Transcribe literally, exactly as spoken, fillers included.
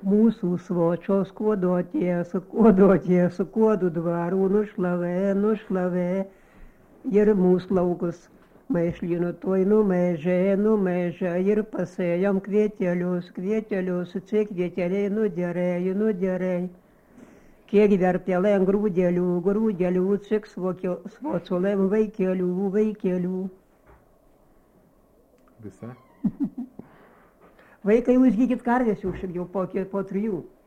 Mūsų svočio skuodoties, skuodoties, skuodų dvarų nušlavė, nušlavė ir mūsų laukus. Maišlynų tuoj numaižė, numaižė ir pasėjom kvietelius, kvietelius, čia kvieteliai nuderėjo, nuderėjo. Kiek verpėlėm grūdelių, grūdelių, cik svocolėm vaikelių, vaikelių. Visa? Vaikai, užgykit karvės jau šiek jau po, po trijų.